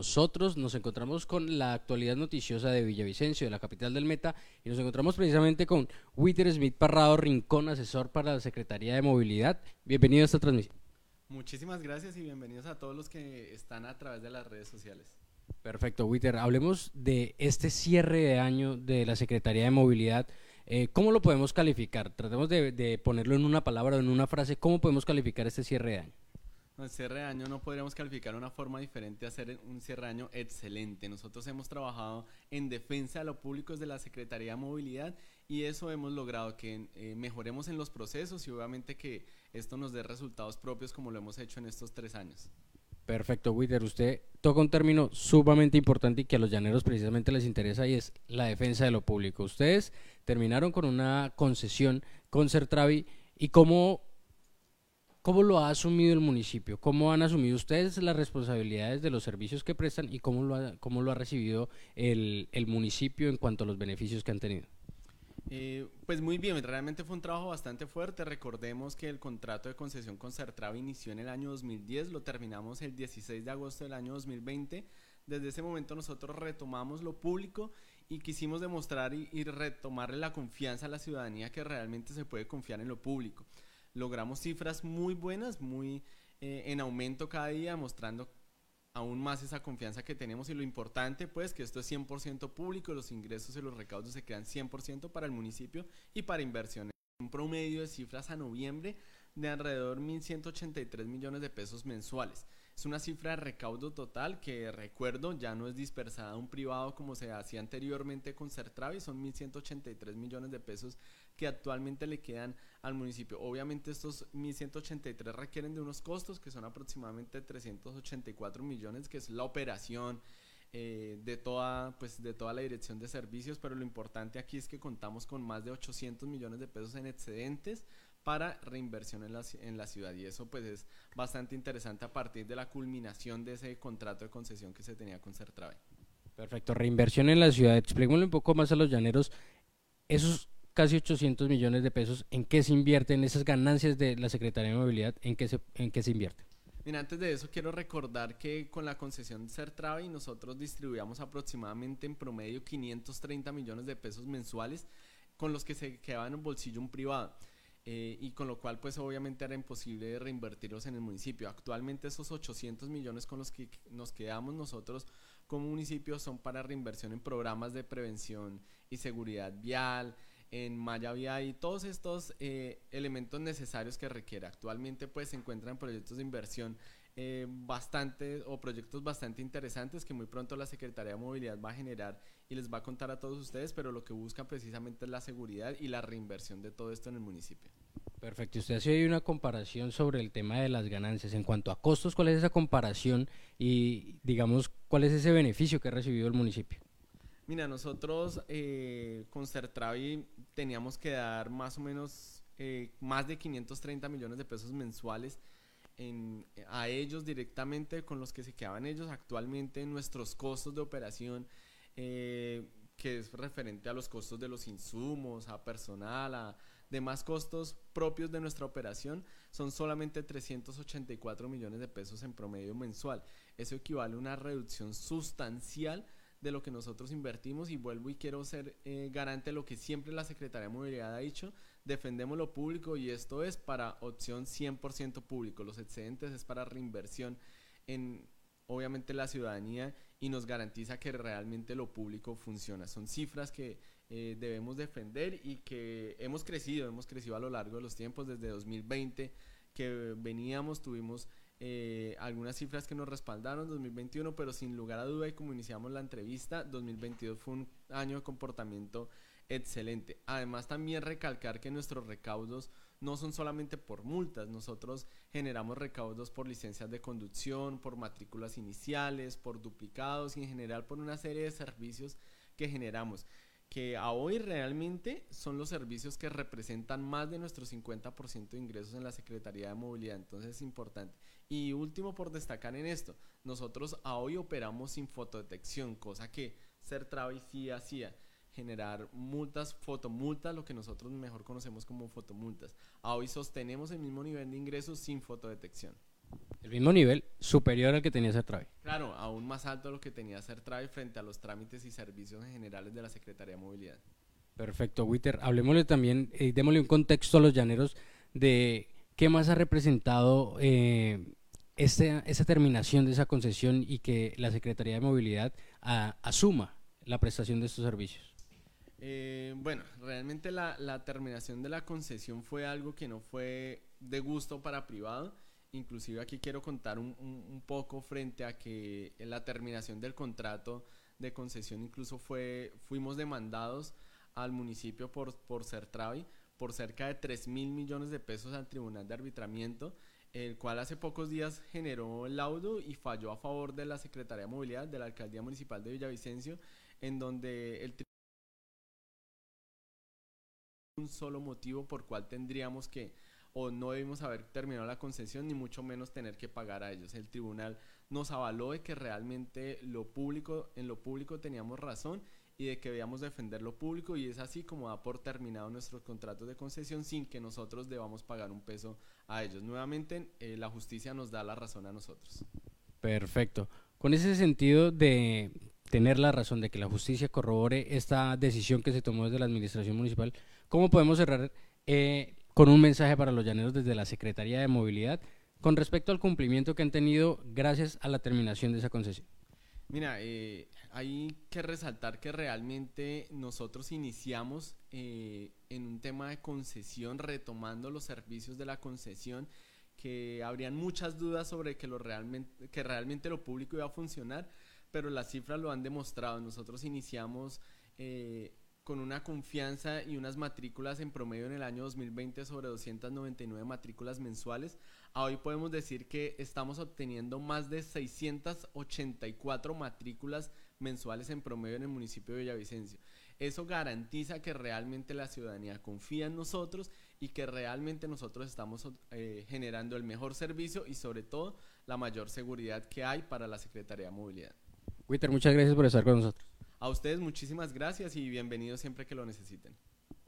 nosotros nos encontramos con la actualidad noticiosa de Villavicencio, de la capital del Meta, y nos encontramos precisamente con Witer Smith Parrado Rincón, asesor para la Secretaría de Movilidad. Bienvenido a esta transmisión. Muchísimas gracias y bienvenidos a todos los que están a través de las redes sociales. Perfecto, Witer. Hablemos de este cierre de año de la Secretaría de Movilidad. ¿Cómo lo podemos calificar? Tratemos de ponerlo en una palabra o en una frase. ¿Cómo podemos calificar este cierre de año? El cierre de año no podríamos calificar una forma diferente de hacer un cierre de año excelente. Nosotros hemos trabajado en defensa de lo público desde la Secretaría de Movilidad y eso hemos logrado que mejoremos en los procesos y obviamente que esto nos dé resultados propios como lo hemos hecho en estos 3 años. Perfecto, Witer. Usted toca un término sumamente importante y que a los llaneros precisamente les interesa y es la defensa de lo público. Ustedes terminaron con una concesión con Sertravi y ¿cómo lo ha asumido el municipio? ¿Cómo han asumido ustedes las responsabilidades de los servicios que prestan y cómo lo ha recibido el municipio en cuanto a los beneficios que han tenido? Pues muy bien, realmente fue un trabajo bastante fuerte. Recordemos que el contrato de concesión con Sertravi inició en el año 2010, lo terminamos el 16 de agosto del año 2020. Desde ese momento nosotros retomamos lo público y quisimos demostrar y retomarle la confianza a la ciudadanía que realmente se puede confiar en lo público. Logramos cifras muy buenas, muy en aumento cada día, mostrando aún más esa confianza que tenemos y lo importante pues que esto es 100% público, los ingresos y los recaudos se quedan 100% para el municipio y para inversiones. Un promedio de cifras a noviembre de alrededor 1.183 millones de pesos mensuales. Es una cifra de recaudo total que recuerdo ya no es dispersada a un privado como se hacía anteriormente con Sertravi, son 1.183 millones de pesos que actualmente le quedan al municipio. Obviamente estos 1.183 requieren de unos costos que son aproximadamente 384 millones, que es la operación de toda la dirección de servicios, pero lo importante aquí es que contamos con más de 800 millones de pesos en excedentes para reinversión en la ciudad y eso pues es bastante interesante a partir de la culminación de ese contrato de concesión que se tenía con Sertravi. Perfecto, reinversión en la ciudad. Expliquémosle un poco más a los llaneros, esos casi 800 millones de pesos, ¿en qué se invierten esas ganancias de la Secretaría de Movilidad? ¿En qué se invierte? Mira, antes de eso quiero recordar que con la concesión Sertravi nosotros distribuíamos aproximadamente en promedio 530 millones de pesos mensuales con los que se quedaba en el bolsillo un privado. Y con lo cual pues obviamente era imposible reinvertirlos en el municipio. Actualmente esos 800 millones con los que nos quedamos nosotros como municipio son para reinversión en programas de prevención y seguridad vial, en malla vial y todos estos elementos necesarios que requiere. Actualmente pues se encuentran proyectos de inversión proyectos bastante interesantes que muy pronto la Secretaría de Movilidad va a generar y les va a contar a todos ustedes, pero lo que busca precisamente es la seguridad y la reinversión de todo esto en el municipio. Perfecto, usted hace hoy una comparación sobre el tema de las ganancias. En cuanto a costos, ¿cuál es esa comparación y digamos cuál es ese beneficio que ha recibido el municipio? Mira, nosotros con Sertravi teníamos que dar más o menos más de 530 millones de pesos mensuales a ellos directamente con los que se quedaban ellos. Actualmente nuestros costos de operación, que es referente a los costos de los insumos, a personal, a demás costos propios de nuestra operación, son solamente 384 millones de pesos en promedio mensual. Eso equivale a una reducción sustancial de lo que nosotros invertimos y vuelvo y quiero ser garante de lo que siempre la Secretaría de Movilidad ha dicho: defendemos lo público y esto es para opción 100% público, los excedentes es para reinversión en obviamente la ciudadanía y nos garantiza que realmente lo público funciona. Son cifras que debemos defender y que hemos crecido a lo largo de los tiempos desde 2020 que tuvimos algunas cifras que nos respaldaron 2021, pero sin lugar a duda y como iniciamos la entrevista, 2022 fue un año de comportamiento excelente. Además también recalcar que nuestros recaudos no son solamente por multas, nosotros generamos recaudos por licencias de conducción, por matrículas iniciales, por duplicados y en general por una serie de servicios que generamos, que a hoy realmente son los servicios que representan más de nuestro 50% de ingresos en la Secretaría de Movilidad, entonces es importante. Y último por destacar en esto, nosotros a hoy operamos sin fotodetección, cosa que Sertravi sí hacía, generar multas, fotomultas, lo que nosotros mejor conocemos como fotomultas. A hoy sostenemos el mismo nivel de ingresos sin fotodetección. El mismo nivel, superior al que tenía Sertravi. Claro, aún más alto de lo que tenía Sertravi frente a los trámites y servicios generales de la Secretaría de Movilidad. Perfecto, Witter. Hablemosle también, démosle un contexto a los llaneros de qué más ha representado esta terminación de esa concesión y que la Secretaría de Movilidad asuma la prestación de estos servicios. Bueno, realmente la terminación de la concesión fue algo que no fue de gusto para privado. Inclusive aquí quiero contar un poco frente a que en la terminación del contrato de concesión incluso fuimos demandados al municipio por Sertravi por cerca de 3.000 millones de pesos al Tribunal de Arbitramiento, el cual hace pocos días generó el laudo y falló a favor de la Secretaría de Movilidad, de la Alcaldía Municipal de Villavicencio, en donde el un solo motivo por cual tendríamos que o no debimos haber terminado la concesión ni mucho menos tener que pagar a ellos. El tribunal nos avaló de que realmente en lo público teníamos razón y de que debíamos defender lo público, y es así como da por terminado nuestros contratos de concesión sin que nosotros debamos pagar un peso a ellos. Nuevamente la justicia nos da la razón a nosotros. Perfecto. Con ese sentido de tener la razón, de que la justicia corrobore esta decisión que se tomó desde la administración municipal, ¿cómo podemos cerrar con un mensaje para los llaneros desde la Secretaría de Movilidad con respecto al cumplimiento que han tenido gracias a la terminación de esa concesión? Mira, hay que resaltar que realmente nosotros iniciamos en un tema de concesión, retomando los servicios de la concesión, que habrían muchas dudas sobre que realmente lo público iba a funcionar, pero las cifras lo han demostrado. Nosotros iniciamos con una confianza y unas matrículas en promedio en el año 2020 sobre 299 matrículas mensuales. A hoy podemos decir que estamos obteniendo más de 684 matrículas mensuales en promedio en el municipio de Villavicencio. Eso garantiza que realmente la ciudadanía confía en nosotros y que realmente nosotros estamos generando el mejor servicio y sobre todo la mayor seguridad que hay para la Secretaría de Movilidad. Witter, muchas gracias por estar con nosotros. A ustedes muchísimas gracias y bienvenidos siempre que lo necesiten.